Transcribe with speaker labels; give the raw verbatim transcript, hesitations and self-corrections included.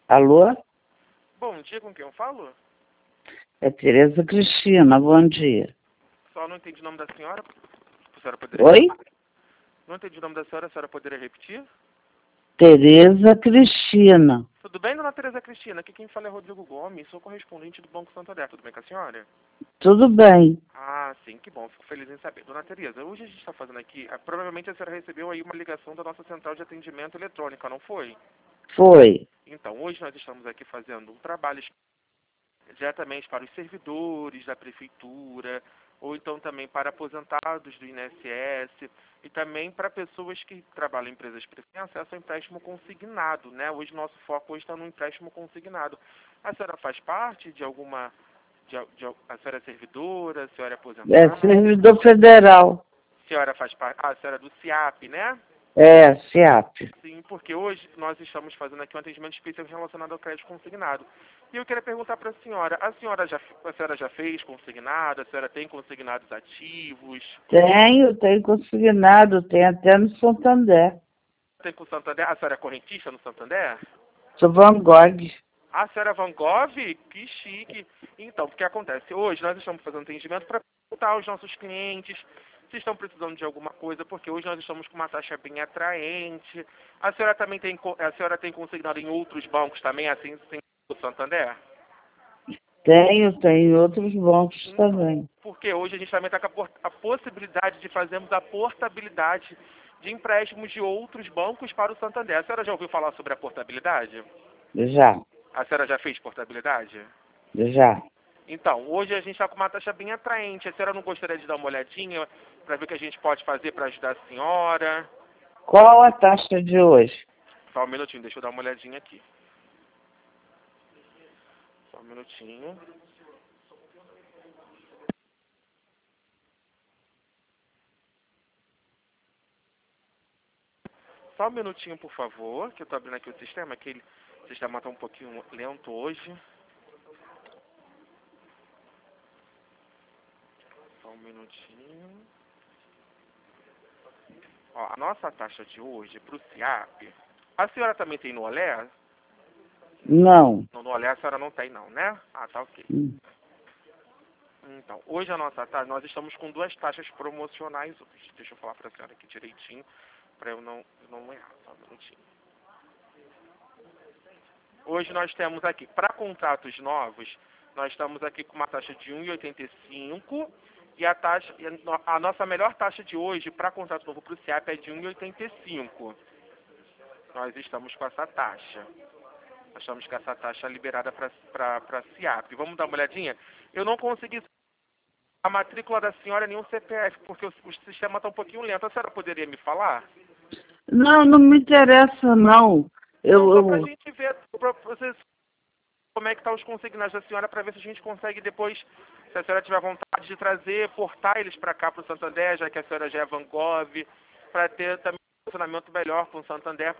Speaker 1: Alô?
Speaker 2: Bom dia, com quem eu falo?
Speaker 1: É Tereza Cristina, bom dia.
Speaker 2: Só não entendi o nome da senhora. A senhora poderia
Speaker 1: Oi?
Speaker 2: Não entendi o nome da senhora, a senhora poderia repetir?
Speaker 1: Tereza Cristina.
Speaker 2: Tudo bem, dona Tereza Cristina? Aqui quem fala é Rodrigo Gomes, sou correspondente do Banco Santander. Tudo bem com a senhora?
Speaker 1: Tudo bem.
Speaker 2: Ah, sim, que bom, fico feliz em saber. Dona Tereza, hoje a gente está fazendo aqui, ah, provavelmente a senhora recebeu aí uma ligação da nossa central de atendimento eletrônica, não foi?
Speaker 1: Foi.
Speaker 2: Então, hoje nós estamos aqui fazendo um trabalho diretamente para os servidores da prefeitura, ou então também para aposentados do I N S S, e também para pessoas que trabalham em empresas privadas que têm acesso ao empréstimo consignado, né? Hoje nosso foco hoje está no empréstimo consignado. A senhora faz parte de alguma... De, de, a senhora é servidora, a senhora é
Speaker 1: É
Speaker 2: aposentada?
Speaker 1: servidor federal.
Speaker 2: A senhora faz parte... Ah, a senhora é do SIAP, né?
Speaker 1: É, SIAP.
Speaker 2: Sim, porque hoje nós estamos fazendo aqui um atendimento especial relacionado ao crédito consignado. E eu queria perguntar para a senhora, a senhora já, a senhora já fez consignado? A senhora tem consignados ativos?
Speaker 1: Tenho, tenho consignado, tem até no Santander.
Speaker 2: Tem com o Santander? A senhora é correntista no Santander?
Speaker 1: Sou Van Gogh.
Speaker 2: A senhora é Van Gogh? Que chique. Então, o que acontece? Hoje nós estamos fazendo atendimento para perguntar aos nossos clientes se estão precisando de alguma coisa, porque hoje nós estamos com uma taxa bem atraente. A senhora também tem, a senhora tem consignado em outros bancos também, assim, sem o Santander?
Speaker 1: Tenho, tenho outros bancos
Speaker 2: Então,
Speaker 1: também.
Speaker 2: porque hoje a gente também está com a, por- a possibilidade de fazermos a portabilidade de empréstimos de outros bancos para o Santander. A senhora já ouviu falar sobre a portabilidade?
Speaker 1: Já,
Speaker 2: A senhora já fez portabilidade?
Speaker 1: já.
Speaker 2: Então, hoje a gente está com uma taxa bem atraente. A senhora não gostaria de dar uma olhadinha para ver o que a gente pode fazer para ajudar a senhora?
Speaker 1: Qual a taxa de hoje?
Speaker 2: Só um minutinho, deixa eu dar uma olhadinha aqui. Só um minutinho. Só um minutinho, por favor, que eu estou abrindo aqui o sistema, que ele, o sistema está um pouquinho lento hoje. Só um minutinho. Ó, a nossa taxa de hoje para o SIAP, a senhora também tem no Olé?
Speaker 1: Não.
Speaker 2: No, no Olé a senhora não tem não, né? Ah, tá ok.
Speaker 1: Hum.
Speaker 2: Então, hoje a nossa taxa, nós estamos com duas taxas promocionais hoje. Deixa eu falar para a senhora aqui direitinho, para eu não, não errar, só um minutinho. Hoje nós temos aqui, para contratos novos, nós estamos aqui com uma taxa de um vírgula oitenta e cinco e a taxa, e a a nossa melhor taxa de hoje para contrato novo para o SIAP é de um vírgula oitenta e cinco. Nós estamos com essa taxa. Nós estamos com essa taxa liberada para SIAP. Vamos dar uma olhadinha? Eu não consegui a matrícula da senhora nenhum C P F, porque o, o sistema está um pouquinho lento. A senhora poderia me falar?
Speaker 1: Não, não me interessa, não. Eu,
Speaker 2: Não, só para a
Speaker 1: eu,
Speaker 2: gente ver pra vocês, como é que estão os consignados da senhora, para ver se a gente consegue depois, se a senhora tiver vontade de trazer, portar eles para cá, para o Santander, já que a senhora já é Van Gogh, para ter também um relacionamento melhor com o Santander.